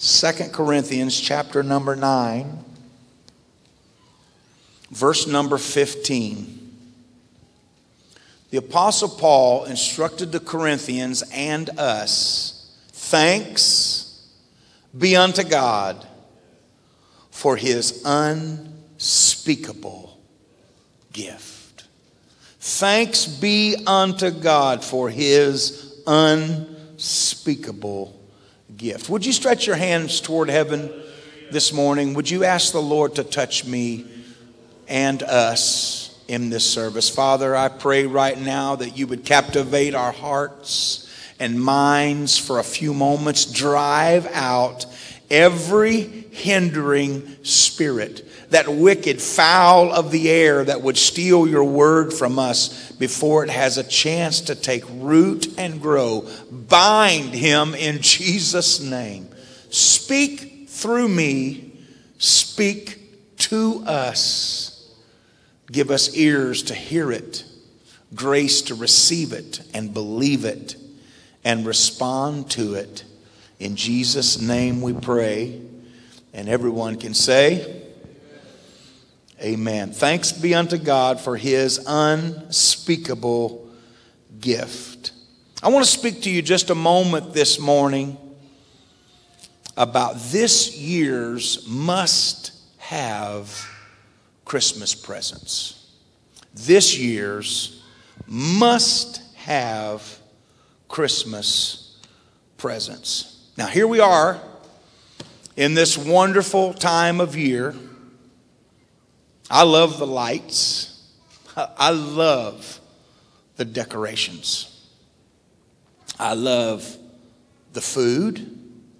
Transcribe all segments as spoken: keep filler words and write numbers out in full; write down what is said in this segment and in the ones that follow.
Second Corinthians chapter number nine, verse number fifteen. The Apostle Paul instructed the Corinthians and us, thanks be unto God for his unspeakable gift. Thanks be unto God for his unspeakable gift. Would you stretch your hands toward heaven this morning? Would you ask the Lord to touch me and us in this service? Father, I pray right now that you would captivate our hearts and minds for a few moments. Drive out every hindering spirit, that wicked fowl of the air that would steal your word from us before it has a chance to take root and grow. Bind him in Jesus' name. Speak through me. Speak to us. Give us ears to hear it, grace to receive it and believe it and respond to it. In Jesus' name we pray. And everyone can say, amen. Thanks be unto God for his unspeakable gift. I want to speak to you just a moment this morning about this year's must-have Christmas presents. This year's must-have Christmas presents. Now, here we are in this wonderful time of year. I love the lights. I love the decorations. I love the food.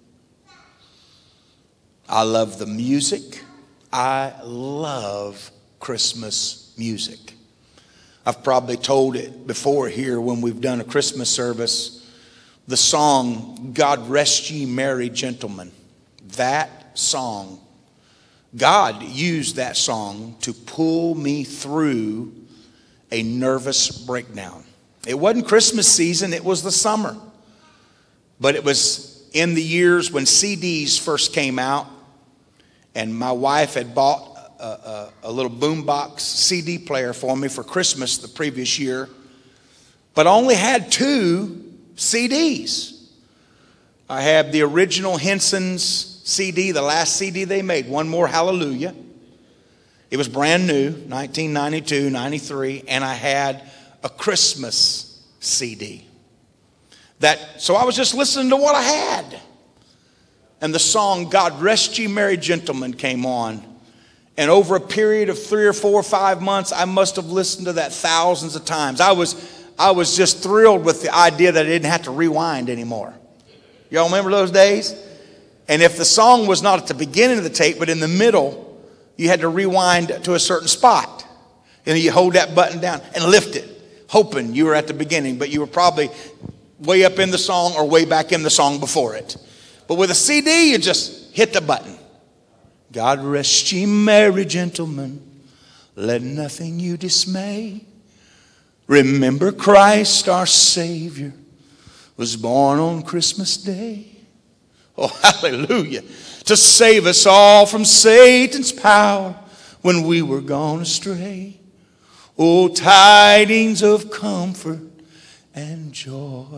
I love the music. I love Christmas music. I've probably told it before here when we've done a Christmas service. The song, God Rest Ye Merry Gentlemen. That song, God used that song to pull me through a nervous breakdown. It wasn't Christmas season, it was the summer. But it was in the years when C Ds first came out, and my wife had bought a, a, a little boombox C D player for me for Christmas the previous year, but I only had two C Ds. I have the original Henson's C D, the last C D they made, One More Hallelujah. It was brand new, nineteen ninety-two, ninety-three, and I had a Christmas C D. That, so I was just listening to what I had. And the song, God Rest Ye Merry Gentlemen, came on. And over a period of three or four or five months, I must have listened to that thousands of times. I was I was just thrilled with the idea that I didn't have to rewind anymore. Y'all remember those days? And if the song was not at the beginning of the tape, but in the middle, you had to rewind to a certain spot. And you hold that button down and lift it, hoping you were at the beginning, but you were probably way up in the song or way back in the song before it. But with a C D, you just hit the button. God rest ye merry gentlemen, let nothing you dismay. Remember Christ our Savior was born on Christmas Day. Oh, hallelujah. To save us all from Satan's power when we were gone astray. Oh, tidings of comfort and joy.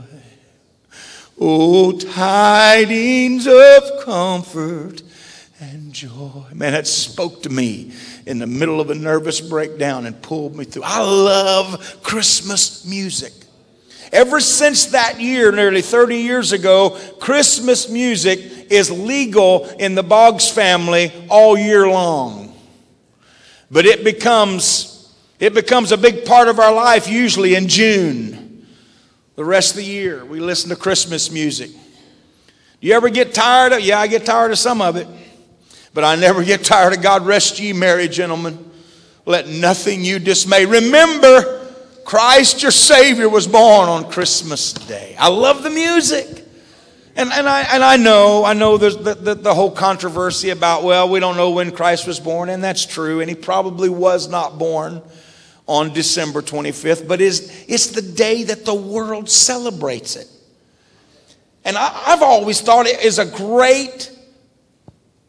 Oh, tidings of comfort and joy. Man, that spoke to me in the middle of a nervous breakdown and pulled me through. I love Christmas music. Ever since that year, nearly thirty years ago, Christmas music is legal in the Boggs family all year long. But it becomes, it becomes a big part of our life usually in June. The rest of the year, we listen to Christmas music. Do you ever get tired of it? Yeah, I get tired of some of it. But I never get tired of God Rest Ye Merry Gentlemen. Let nothing you dismay. Remember, Christ your Savior was born on Christmas Day. I love the music. And, and, I, and I know, I know there's the, the, the whole controversy about, well, we don't know when Christ was born. And that's true. And he probably was not born on December twenty-fifth. But it's, it's the day that the world celebrates it. And I, I've always thought it is a great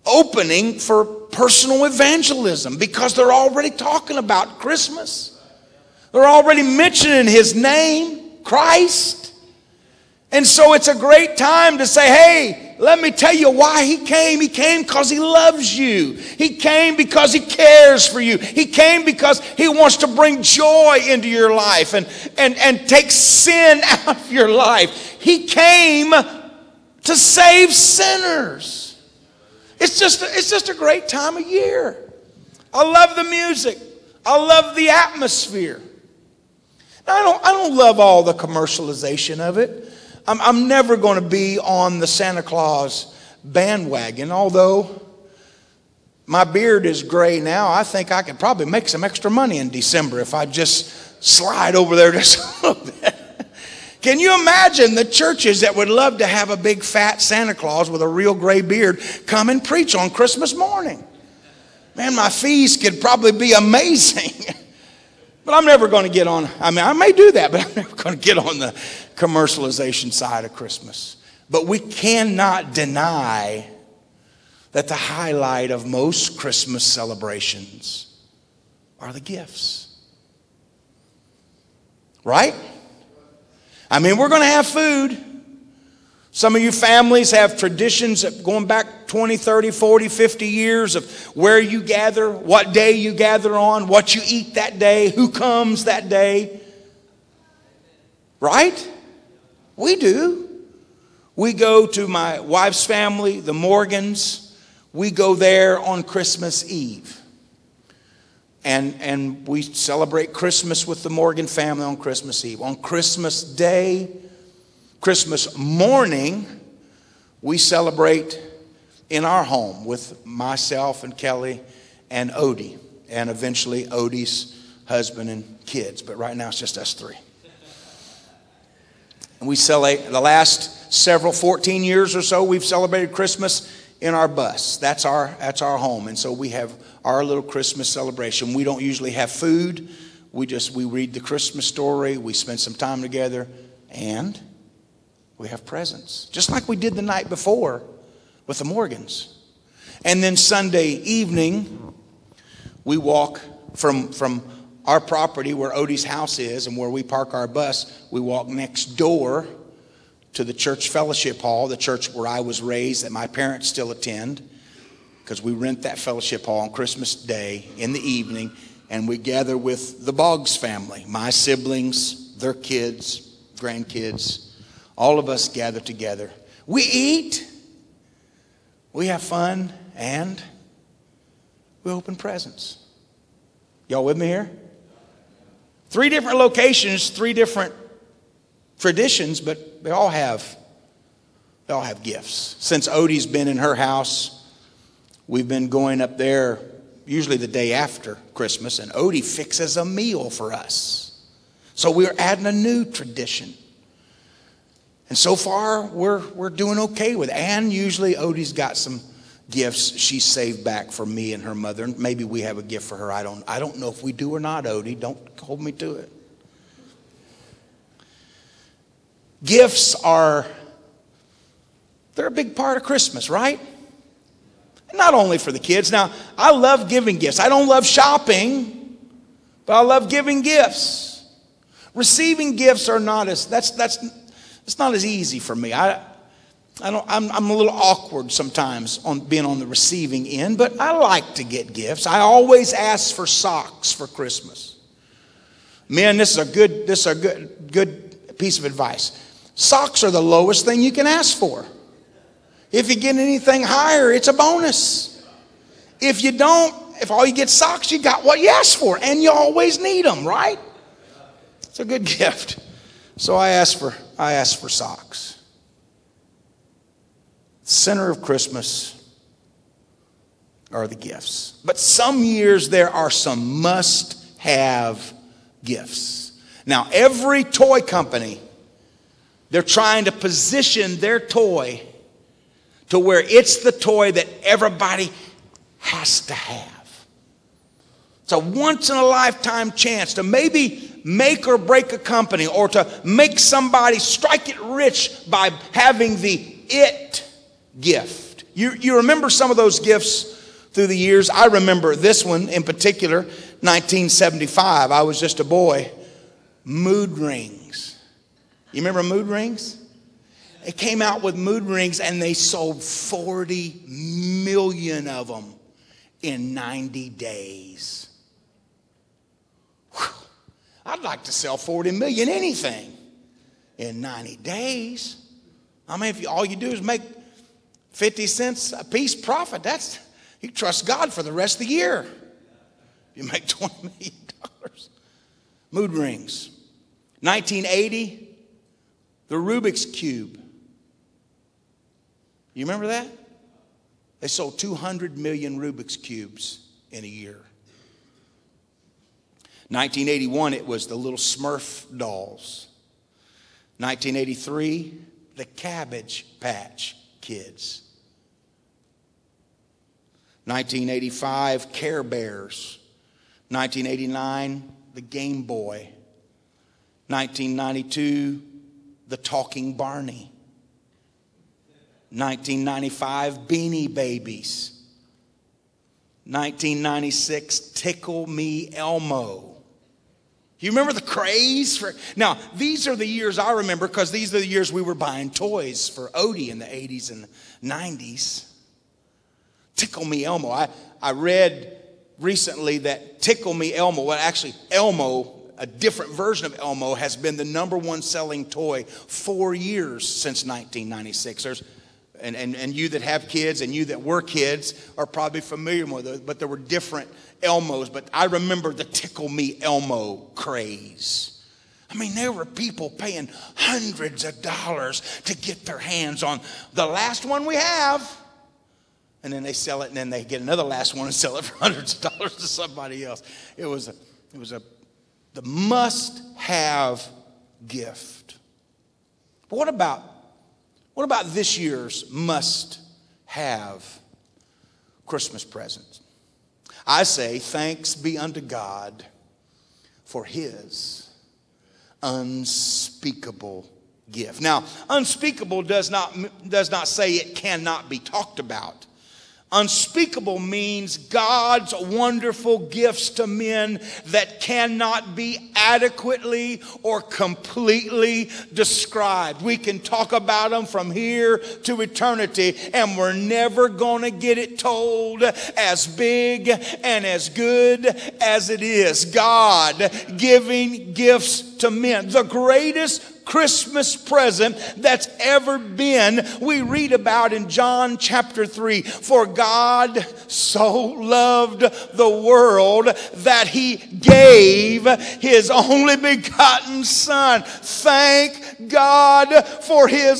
opening for personal evangelism because they're already talking about Christmas. They're already mentioning his name, Christ. And so it's a great time to say, hey, let me tell you why he came. He came because he loves you. He came because he cares for you. He came because he wants to bring joy into your life and, and, and take sin out of your life. He came to save sinners. It's just, it's just a great time of year. I love the music. I love the atmosphere. Now, I don't, I don't love all the commercialization of it. I'm, I'm never going to be on the Santa Claus bandwagon, although my beard is gray now. I think I could probably make some extra money in December if I just slide over there just a little bit. Can you imagine the churches that would love to have a big fat Santa Claus with a real gray beard come and preach on Christmas morning? Man, my fees could probably be amazing. But I'm never going to get on, I mean, I may do that, but I'm never going to get on the commercialization side of Christmas. But we cannot deny that the highlight of most Christmas celebrations are the gifts. Right? I mean, we're going to have food. Some of you families have traditions of going back twenty, thirty, forty, fifty years of where you gather, what day you gather on, what you eat that day, who comes that day. Right? We do. We go to my wife's family, the Morgans. We go there on Christmas Eve. And, and we celebrate Christmas with the Morgan family on Christmas Eve. On Christmas Day, Christmas morning, we celebrate in our home with myself and Kelly and Odie. And eventually Odie's husband and kids. But right now it's just us three. And we celebrate the last several, fourteen years or so, we've celebrated Christmas in our bus. That's our, that's our home. And so we have our little Christmas celebration. We don't usually have food. We just, we read the Christmas story. We spend some time together. And we have presents. Just like we did the night before with the Morgans. And then Sunday evening, we walk from, from our property where Odie's house is and where we park our bus. We walk next door to the church fellowship hall, the church where I was raised that my parents still attend. Because we rent that fellowship hall on Christmas Day in the evening. And we gather with the Boggs family. My siblings, their kids, grandkids. All of us gather together. We eat. We have fun. And we open presents. Y'all with me here? Three different locations, three different traditions, but they all have, they all have gifts. Since Odie's been in her house, we've been going up there usually the day after Christmas, and Odie fixes a meal for us. So we're adding a new tradition. And so far, we're we're doing okay with it. And usually Odie's got some gifts she saved back for me and her mother. And maybe we have a gift for her. I don't, I don't know if we do or not, Odie. Don't hold me to it. Gifts are, they're a big part of Christmas, right? Not only for the kids. Now, I love giving gifts. I don't love shopping, but I love giving gifts. Receiving gifts are not as, that's, that's, it's not as easy for me. I, I don't, I'm, I'm a little awkward sometimes on being on the receiving end, but I like to get gifts. I always ask for socks for Christmas. Men, this is a good, this is a good, good piece of advice. Socks are the lowest thing you can ask for. If you get anything higher, it's a bonus. If you don't, if all you get socks, you got what you asked for, and you always need them, right? It's a good gift. So I ask for, I ask for socks. Center of Christmas are the gifts. But some years there are some must-have gifts. Now, every toy company, they're trying to position their toy to where it's the toy that everybody has to have. It's a once-in-a-lifetime chance to maybe make or break a company or to make somebody strike it rich by having the it gift. You, you remember some of those gifts through the years. I remember this one in particular, nineteen seventy-five. I was just a boy. Mood rings. You remember mood rings? They came out with mood rings and they sold forty million of them in ninety days. Whew. I'd like to sell forty million anything in ninety days. I mean, if you, all you do is make fifty cents a piece profit, that's, you trust God for the rest of the year. You make twenty million dollars. Mood rings. nineteen eighty, the Rubik's Cube. You remember that? They sold two hundred million Rubik's Cubes in a year. nineteen eighty-one, it was the little Smurf dolls. nineteen eighty-three, the Cabbage Patch Kids. nineteen eighty-five, Care Bears. nineteen eighty-nine, the Game Boy. nineteen ninety-two, the Talking Barney. nineteen ninety-five, Beanie Babies. nineteen ninety-six, Tickle Me Elmo. You remember the craze for? Now, these are the years I remember because these are the years we were buying toys for Odie in the eighties and nineties. Tickle Me Elmo. I, I read recently that Tickle Me Elmo, well, actually, Elmo, a different version of Elmo, has been the number one selling toy four years since nineteen ninety-six. There's And, and, and you that have kids and you that were kids are probably familiar with it, but there were different Elmos. But I remember the Tickle Me Elmo craze. I mean, there were people paying hundreds of dollars to get their hands on the last one we have. And then they sell it, and then they get another last one and sell it for hundreds of dollars to somebody else. It was a, it was a, the must-have gift. But what about What about this year's must-have Christmas present? I say, thanks be unto God for His unspeakable gift. Now, unspeakable does not, does not say it cannot be talked about. Unspeakable means God's wonderful gifts to men that cannot be adequately or completely described. We can talk about them from here to eternity, and we're never going to get it told as big and as good as it is. God giving gifts to men. The greatest Christmas present that's ever been, we read about in John chapter three. For God so loved the world that He gave His only begotten Son. Thank God for His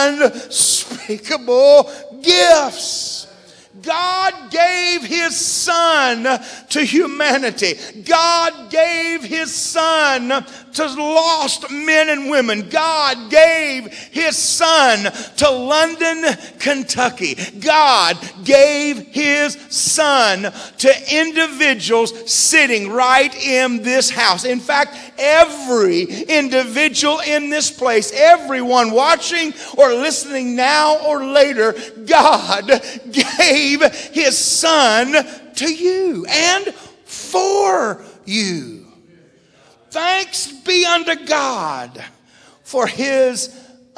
unspeakable gifts. God gave His Son to humanity. God gave His Son to lost men and women. God gave His Son to London, Kentucky. God gave His Son to individuals sitting right in this house. In fact, every individual in this place, everyone watching or listening now or later, God gave His Son to you and for you. Thanks be unto God for His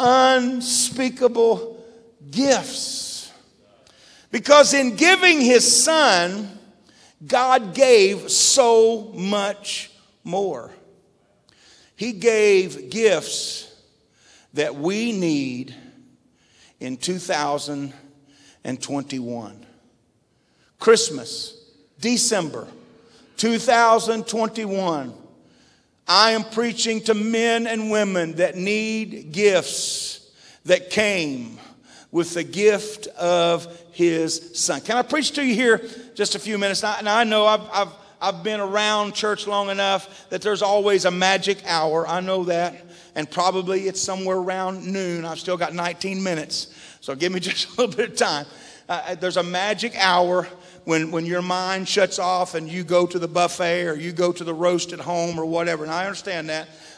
unspeakable gifts. Because in giving His Son, God gave so much more. He gave gifts that we need in two thousand twenty-one. Christmas, December two thousand twenty-one. I am preaching to men and women that need gifts that came with the gift of His Son. Can I preach to you here just a few minutes? Now, now I know I've, I've, I've been around church long enough that there's always a magic hour. I know that. And probably it's somewhere around noon. I've still got nineteen minutes. So give me just a little bit of time. Uh, there's a magic hour when, when your mind shuts off and you go to the buffet or you go to the roast at home or whatever. And I understand that.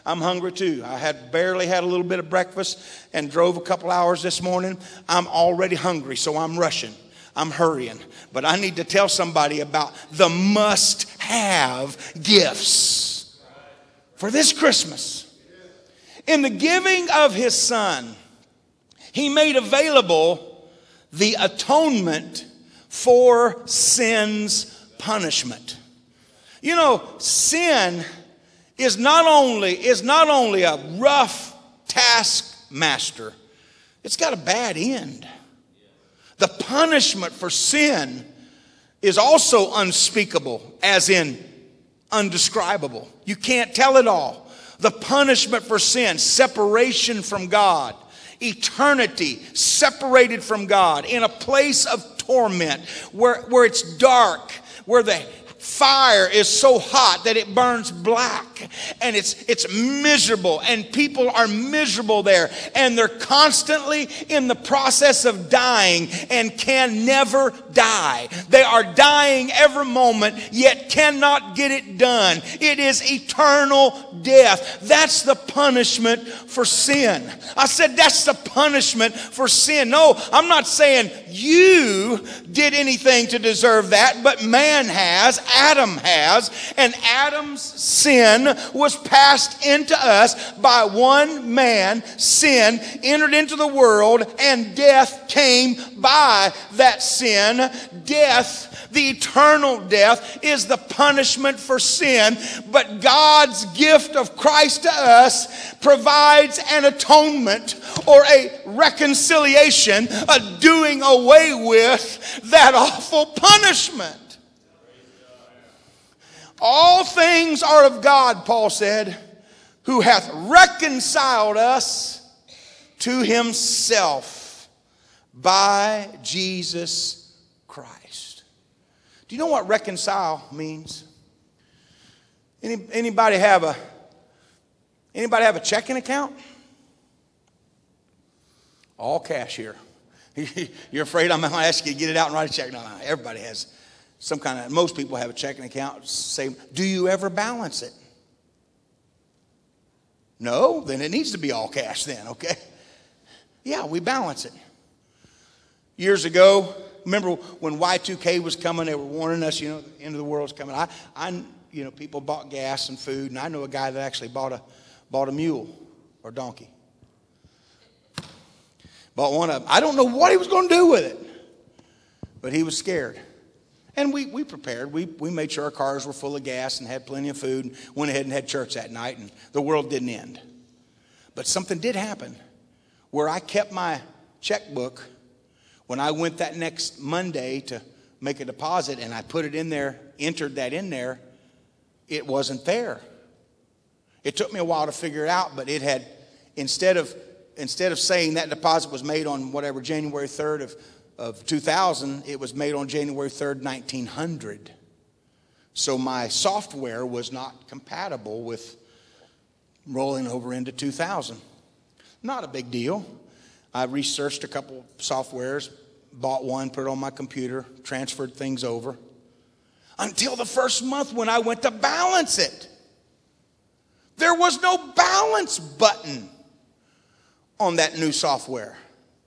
I'm hungry too. I had barely had a little bit of breakfast and drove a couple hours this morning. I'm already hungry, so I'm rushing. I'm hurrying. But I need to tell somebody about the must-have gifts for this Christmas. In the giving of his Son, he made available the atonement for sin's punishment. You know, sin is not only is not only a rough taskmaster, it's got a bad end. The punishment for sin is also unspeakable, as in undescribable. You can't tell it all. The punishment for sin, separation from God, eternity separated from God in a place of torment where, where it's dark, where the fire is so hot that it burns black, and it's it's miserable, and people are miserable there, and they're constantly in the process of dying and can never die. They are dying every moment, yet cannot get it done. It is eternal death. That's the punishment for sin. I said that's the punishment for sin. No, I'm not saying you did anything to deserve that, but man has. Adam has, and Adam's sin was passed into us by one man. Sin entered into the world, and death came by that sin. Death, the eternal death, is the punishment for sin, but God's gift of Christ to us provides an atonement or a reconciliation, a doing away with that awful punishment. All things are of God, Paul said, who hath reconciled us to himself by Jesus Christ. Do you know what reconcile means? Any, anybody have a anybody have a checking account? All cash here. You're afraid I'm going to ask you to get it out and write a check? No, no, everybody has some kind of, most people have a checking account. Say, do you ever balance it? No? Then it needs to be all cash then, okay? Yeah, we balance it. Years ago, remember when Y two K was coming, they were warning us, you know, the end of the world's coming. I, I, you know, people bought gas and food, and I know a guy that actually bought a, bought a mule or donkey. Bought one of them. I don't know what he was going to do with it, but he was scared. And we, we prepared. We, we made sure our cars were full of gas and had plenty of food, and went ahead and had church that night, and the world didn't end. But something did happen where I kept my checkbook when I went that next Monday to make a deposit, and I put it in there, entered that in there. It wasn't there. It took me a while to figure it out, but it had, instead of instead of saying that deposit was made on whatever, January third of of two thousand, it was made on January third, nineteen hundred. So my software was not compatible with rolling over into two thousand. Not a big deal. I researched a couple softwares, bought one, put it on my computer, transferred things over. Until the first month when I went to balance it. There was no balance button on that new software.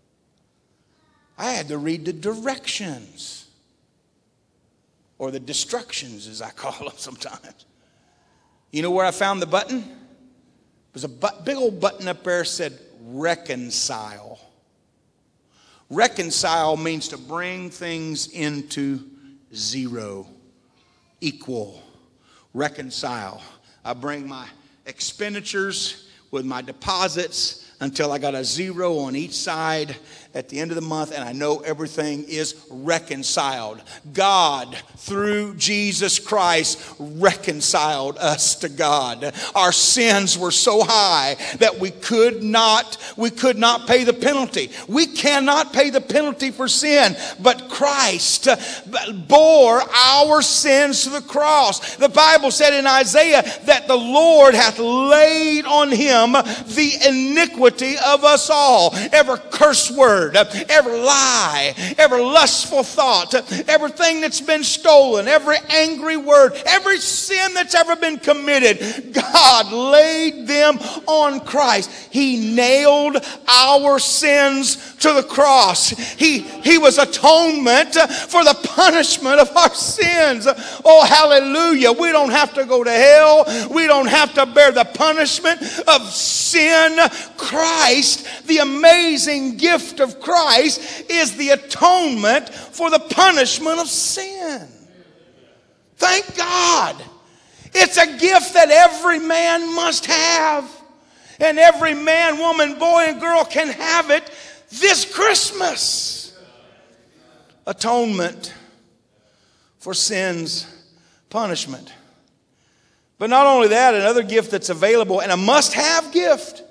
I had to read the directions, or the destructions as I call them sometimes. You know where I found the button? There was a big old button up there that said reconcile. Reconcile means to bring things into zero, equal. Reconcile. I bring my expenditures with my deposits until I got a zero on each side at the end of the month, and I know everything is reconciled. God, through Jesus Christ, reconciled us to God. Our sins were so high that we could not, we could not pay the penalty. We cannot pay the penalty for sin, but Christ bore our sins to the cross. The Bible said in Isaiah that the Lord hath laid on him the iniquity of us all. Every curse word, word, every lie, every lustful thought, everything that's been stolen, every angry word, every sin that's ever been committed, God laid them on Christ. He nailed our sins to the cross. He, he was atonement for the punishment of our sins. Oh, hallelujah. We don't have to go to hell. We don't have to bear the punishment of sin. Christ, the amazing gift of Christ, is the atonement for the punishment of sin. Thank God. It's a gift that every man must have. And every man, woman, boy, and girl can have it this Christmas. Atonement for sin's punishment. But not only that, another gift that's available, and a must-have gift,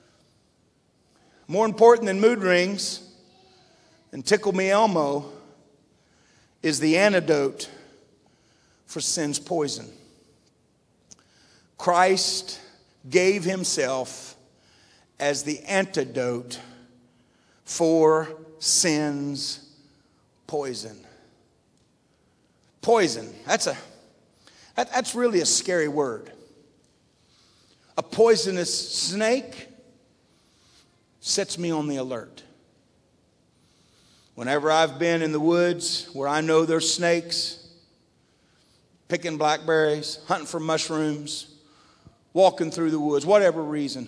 more important than mood rings and Tickle Me Elmo, is the antidote for sin's poison. Christ gave himself as the antidote for sin's poison. Poison, that's a that, that's really a scary word. A poisonous snake sets me on the alert. Whenever I've been in the woods where I know there's snakes, picking blackberries, hunting for mushrooms, walking through the woods, whatever reason,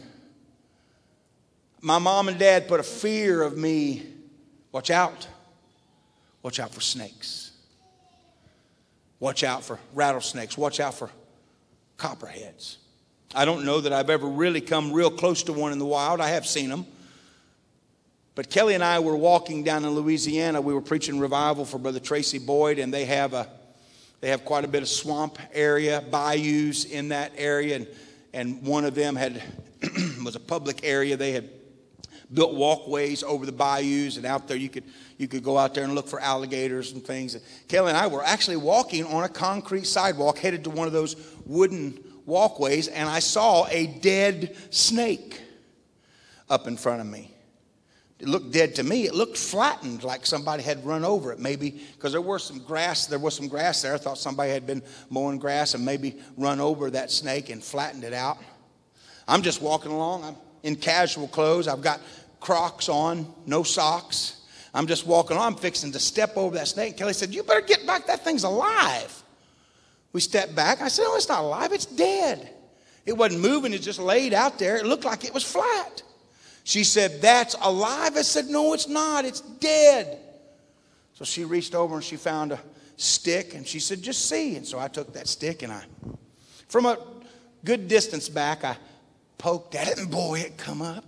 my mom and dad put a fear of me. Watch out. Watch out for snakes. Watch out for rattlesnakes. Watch out for copperheads. I don't know that I've ever really come real close to one in the wild. I have seen them. But Kelly and I were walking down in Louisiana. We were preaching revival for Brother Tracy Boyd, and they have a they have quite a bit of swamp area, bayous in that area, and and one of them had was a public area. They had built walkways over the bayous, and out there you could you could go out there and look for alligators and things. And Kelly and I were actually walking on a concrete sidewalk headed to one of those wooden walkways, and I saw a dead snake up in front of me. It looked dead to me. It looked flattened, like somebody had run over it, maybe because there was some grass. There was some grass there. I thought somebody had been mowing grass and maybe run over that snake and flattened it out. I'm just walking along. I'm in casual clothes. I've got Crocs on, no socks. I'm just walking on. I'm fixing to step over that snake. Kelly said, "You better get back. That thing's alive." We stepped back. I said, "No, it's not alive. It's dead." It wasn't moving. It just laid out there. It looked like it was flat. She said, "That's alive." I said, "No, it's not. It's dead." So she reached over and she found a stick and she said, "Just see." And so I took that stick and I, from a good distance back, I poked at it and boy, it come up.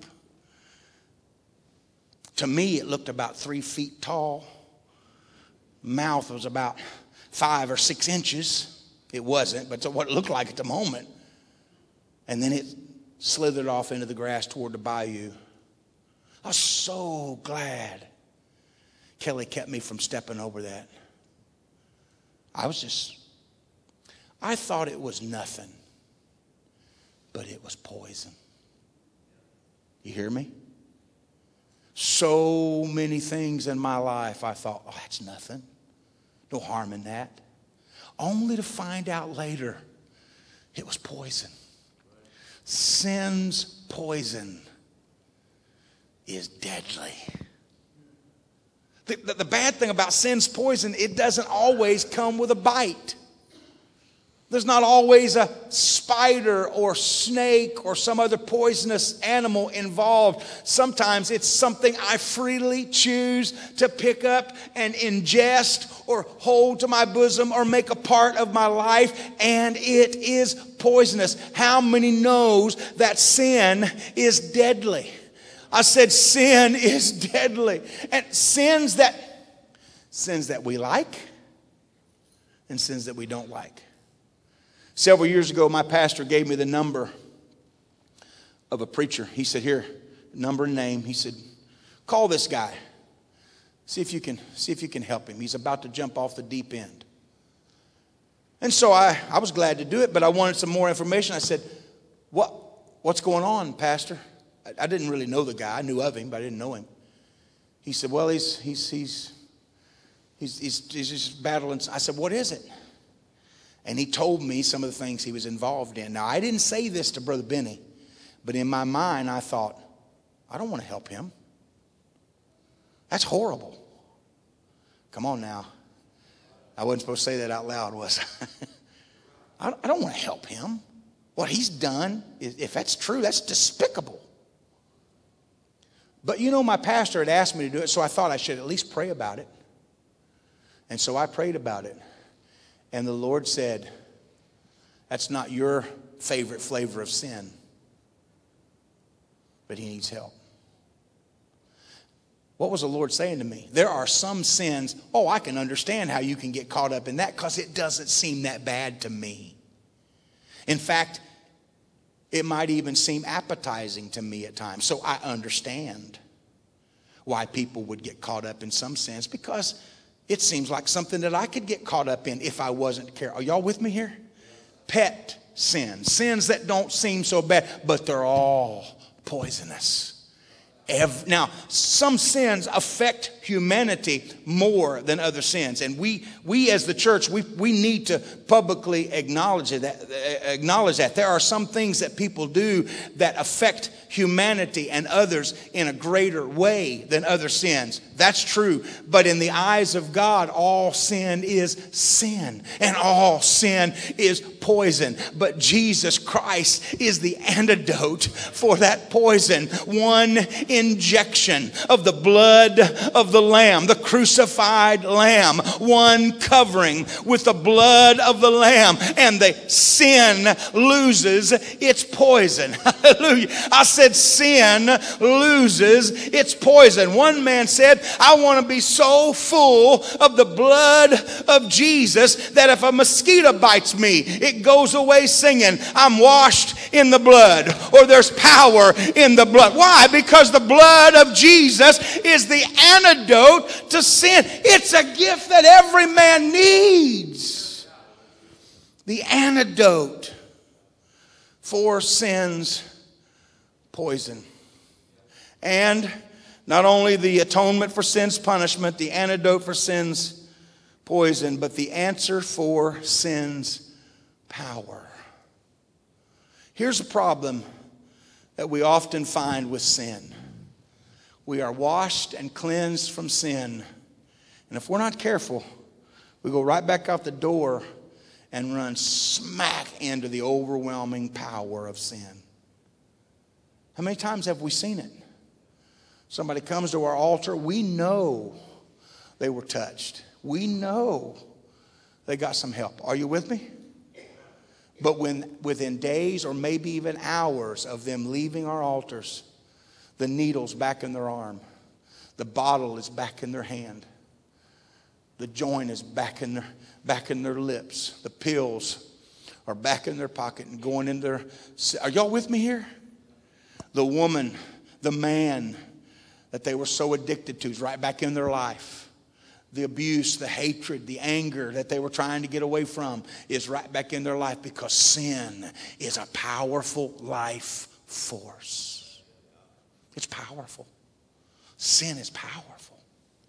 To me, it looked about three feet tall. Mouth was about five or six inches. It wasn't, but it's what it looked like at the moment. And then it slithered off into the grass toward the bayou. I was so glad Kelly kept me from stepping over that. I was just, I thought it was nothing, but it was poison. You hear me? So many things in my life I thought, oh, that's nothing. No harm in that. Only to find out later it was poison. Sin's poison is deadly. The, the, the bad thing about sin's poison, it doesn't always come with a bite. There's not always a spider or snake or some other poisonous animal involved. Sometimes it's something I freely choose to pick up and ingest or hold to my bosom or make a part of my life, and it is poisonous. How many knows that sin is deadly? I said sin is deadly. And sins that sins that we like and sins that we don't like. Several years ago, my pastor gave me the number of a preacher. He said, "Here, number and name." He said, "Call this guy. See if you can, see if you can help him. He's about to jump off the deep end." And so I, I was glad to do it, but I wanted some more information. I said, "What, what's going on, Pastor?" I, I didn't really know the guy. I knew of him, but I didn't know him. he said, well, he's, he's, he's, he's, he's, he's just battling. I said, what is it? And he told me some of the things he was involved in. Now, I didn't say this to Brother Benny, but in my mind, I thought, I don't want to help him. That's horrible. Come on now. I wasn't supposed to say that out loud, was I? I don't want to help him. What he's done, if that's true, that's despicable. But you know, my pastor had asked me to do it, so I thought I should at least pray about it. And so I prayed about it. And the Lord said, that's not your favorite flavor of sin, but he needs help. What was the Lord saying to me? There are some sins, oh, I can understand how you can get caught up in that because it doesn't seem that bad to me. In fact, it might even seem appetizing to me at times. So I understand why people would get caught up in some sins, because it seems like something that I could get caught up in if I wasn't careful. Are y'all with me here? Pet sins, sins that don't seem so bad, but they're all poisonous. Every, now, some sins affect humanity more than other sins. And we, we as the church, we, we need to publicly acknowledge that, acknowledge that. There are some things that people do that affect humanity and others in a greater way than other sins. That's true. But in the eyes of God, all sin is sin. And all sin is poison. But Jesus Christ is the antidote for that poison. One injection of the blood of the Lamb, the crucified Lamb. One covering with the blood of the Lamb. And the sin loses its poison. Hallelujah. I said sin loses its poison. One man said, I want to be so full of the blood of Jesus that if a mosquito bites me, it goes away singing, I'm washed in the blood, or there's power in the blood. Why? Because the blood of Jesus is the antidote to sin. It's a gift that every man needs. The antidote for sin's poison. And not only the atonement for sin's punishment, the antidote for sin's poison, but the answer for sin's power. Here's a problem that we often find with sin. We are washed and cleansed from sin. And if we're not careful, we go right back out the door and run smack into the overwhelming power of sin. How many times have we seen it? Somebody comes to our altar, we know they were touched. We know they got some help. Are you with me? But when within days or maybe even hours of them leaving our altars, the needle's back in their arm. The bottle is back in their hand. The joint is back in their, back in their lips. The pills are back in their pocket and going in their... Are y'all with me here? The woman, the man that they were so addicted to is right back in their life. The abuse, the hatred, the anger that they were trying to get away from is right back in their life, because sin is a powerful life force. It's powerful. Sin is powerful.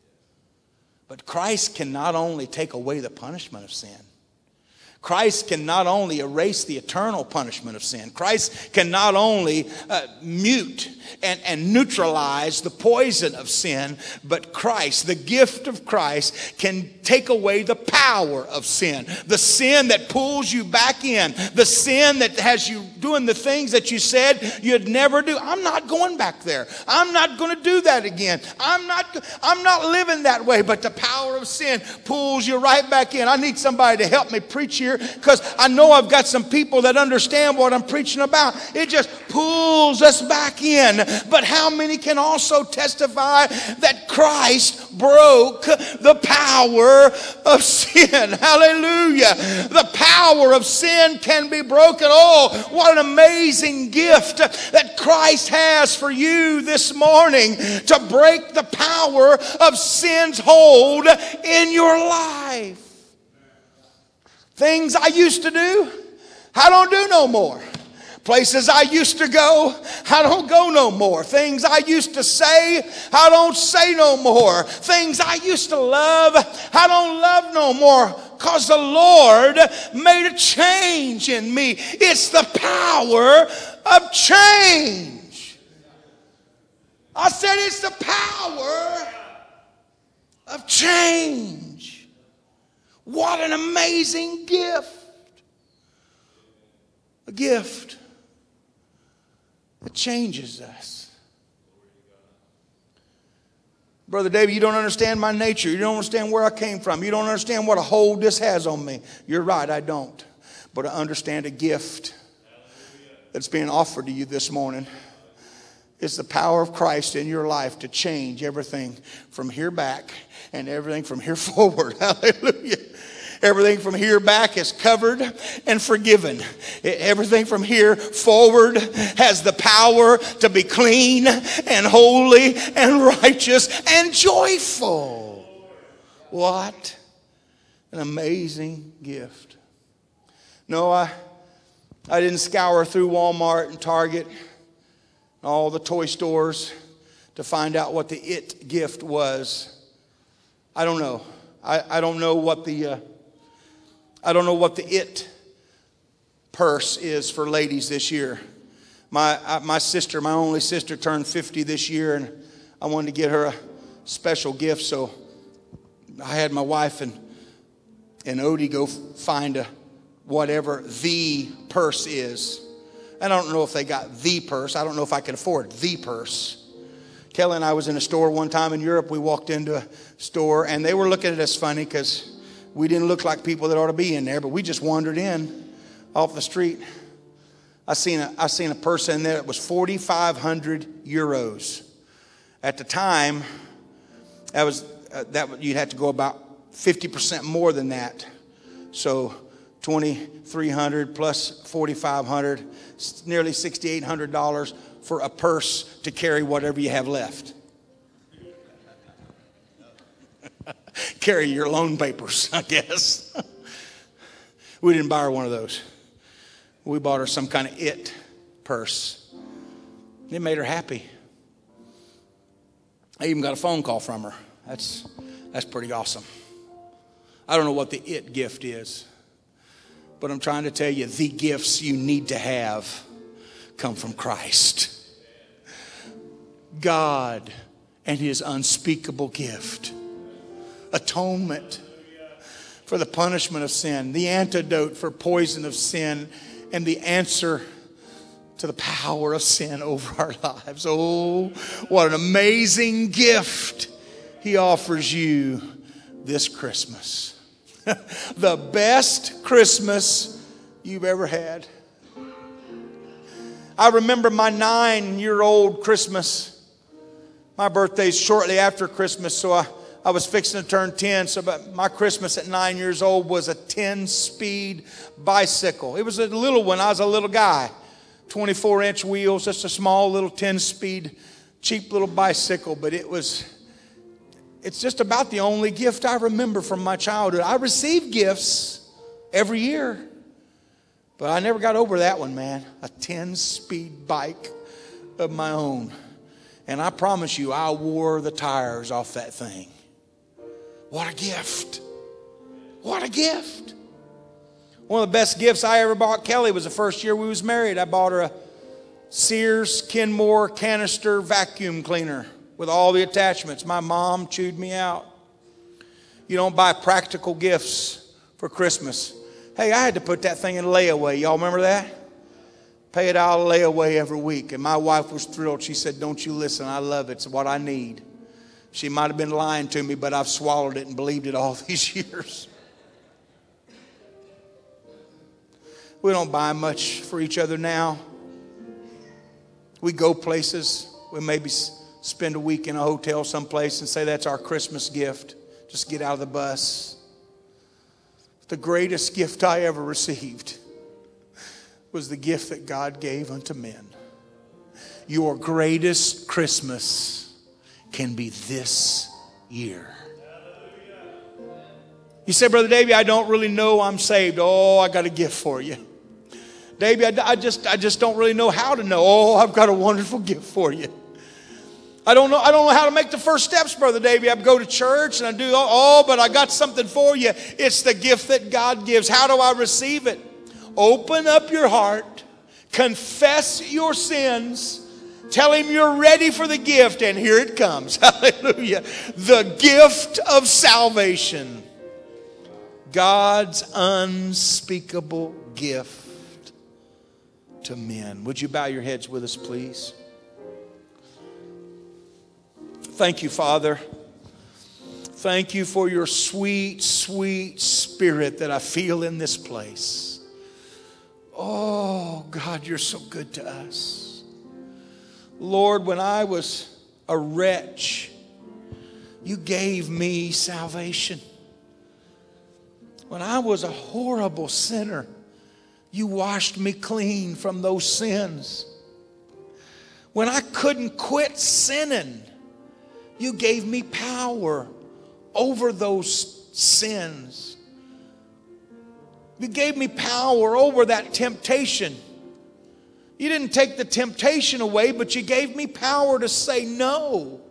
But Christ can not only take away the punishment of sin, Christ can not only erase the eternal punishment of sin. Christ can not only uh, mute and, and neutralize the poison of sin, but Christ, the gift of Christ, can take away the power of sin. The sin that pulls you back in. The sin that has you doing the things that you said you'd never do. I'm not going back there. I'm not going to do that again. I'm not, I'm not living that way. But the power of sin pulls you right back in. I need somebody to help me preach here, because I know I've got some people that understand what I'm preaching about. It just pulls us back in. But how many can also testify that Christ broke the power of sin? Hallelujah. The power of sin can be broken. Oh, what an amazing gift that Christ has for you this morning, to break the power of sin's hold in your life. Things I used to do, I don't do no more. Places I used to go, I don't go no more. Things I used to say, I don't say no more. Things I used to love, I don't love no more. Because the Lord made a change in me. It's the power of change. I said it's the power of change. What an amazing gift. A gift that changes us. Brother David, you don't understand my nature. You don't understand where I came from. You don't understand what a hold this has on me. You're right, I don't. But I understand a gift that's being offered to you this morning. It's the power of Christ in your life to change everything from here back and everything from here forward. Hallelujah. Everything from here back is covered and forgiven. Everything from here forward has the power to be clean and holy and righteous and joyful. What an amazing gift. No, I, I didn't scour through Walmart and Target and all the toy stores to find out what the it gift was. I don't know. I, I don't know what the... Uh, I don't know what the it purse is for ladies this year. My I, my sister, my only sister, turned fifty this year, and I wanted to get her a special gift. So I had my wife and and Odie go find a whatever the purse is. And I don't know if they got the purse. I don't know if I can afford the purse. Kelly and I was in a store one time in Europe. We walked into a store, and they were looking at us funny because we didn't look like people that ought to be in there, but we just wandered in off the street. I seen a, I seen a purse in there that was forty-five hundred euros. At the time, that was uh, that you'd have to go about fifty percent more than that. So twenty-three hundred plus forty-five hundred, nearly sixty-eight hundred dollars for a purse to carry whatever you have left. Carry your loan papers, I guess. We didn't buy her one of those. We bought her some kind of it purse. It made her happy. I even got a phone call from her. That's that's pretty awesome. I don't know what the it gift is, but I'm trying to tell you the gifts you need to have come from Christ. God and his unspeakable gift. Atonement for the punishment of sin, the antidote for poison of sin, and the answer to the power of sin over our lives. Oh, what an amazing gift he offers you this Christmas. The best Christmas you've ever had. I remember my nine-year-old Christmas. My birthday's shortly after Christmas, so I I was fixing to turn ten, so my Christmas at nine years old was a ten-speed bicycle. It was a little one. I was a little guy. twenty-four inch wheels, just a small little ten-speed, cheap little bicycle. But it was, it's just about the only gift I remember from my childhood. I received gifts every year, but I never got over that one, man. A ten-speed bike of my own. And I promise you, I wore the tires off that thing. What a gift. What a gift. One of the best gifts I ever bought Kelly was the first year we was married. I bought her a Sears Kenmore canister vacuum cleaner with all the attachments. My mom chewed me out. You don't buy practical gifts for Christmas. Hey, I had to put that thing in layaway. Y'all remember that? Pay it out of layaway every week. And my wife was thrilled. She said, don't you listen, I love it. It's what I need. She might have been lying to me, but I've swallowed it and believed it all these years. We don't buy much for each other now. We go places. We maybe spend a week in a hotel someplace and say that's our Christmas gift. Just get out of the bus. The greatest gift I ever received was the gift that God gave unto men. Your greatest Christmas can be this year. You say, Brother Davey, I don't really know I'm saved. Oh, I got a gift for you. Davey, I, I just I just don't really know how to know. Oh, I've got a wonderful gift for you. I don't know, I don't know how to make the first steps, Brother Davey. I go to church and I do, oh, but I got something for you. It's the gift that God gives. How do I receive it? Open up your heart, confess your sins, tell Him you're ready for the gift, and here it comes. Hallelujah. The gift of salvation. God's unspeakable gift to men. Would you bow your heads with us, please? Thank you, Father. Thank you for your sweet, sweet spirit that I feel in this place. Oh, God, you're so good to us. Lord, when I was a wretch, you gave me salvation. When I was a horrible sinner, you washed me clean from those sins. When I couldn't quit sinning, you gave me power over those sins. You gave me power over that temptation. You didn't take the temptation away, but you gave me power to say no.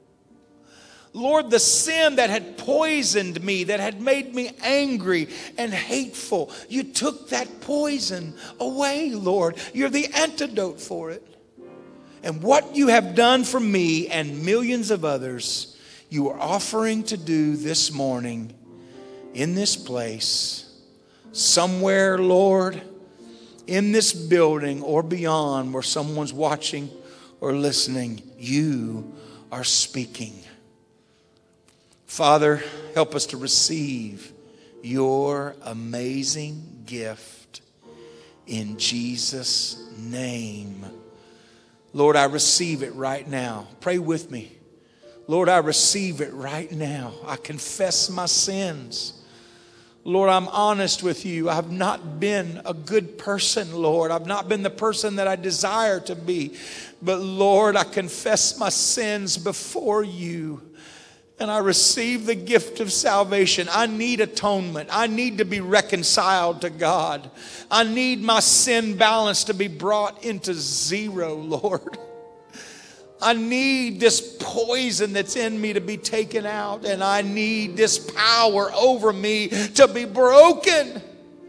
Lord, the sin that had poisoned me, that had made me angry and hateful, you took that poison away, Lord. You're the antidote for it. And what you have done for me and millions of others, you are offering to do this morning in this place, somewhere, Lord, in this building or beyond where someone's watching or listening. You are speaking. Father, help us to receive your amazing gift in Jesus' name. Lord, I receive it right now. Pray with me. Lord, I receive it right now. I confess my sins. Lord, I'm honest with you. I've not been a good person, Lord. I've not been the person that I desire to be. But Lord, I confess my sins before you. And I receive the gift of salvation. I need atonement. I need to be reconciled to God. I need my sin balance to be brought into zero, Lord. I need this poison that's in me to be taken out. And I need this power over me to be broken.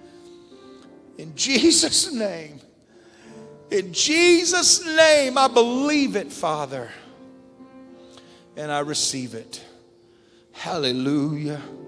In Jesus' name. In Jesus' name, I believe it, Father. And I receive it. Hallelujah.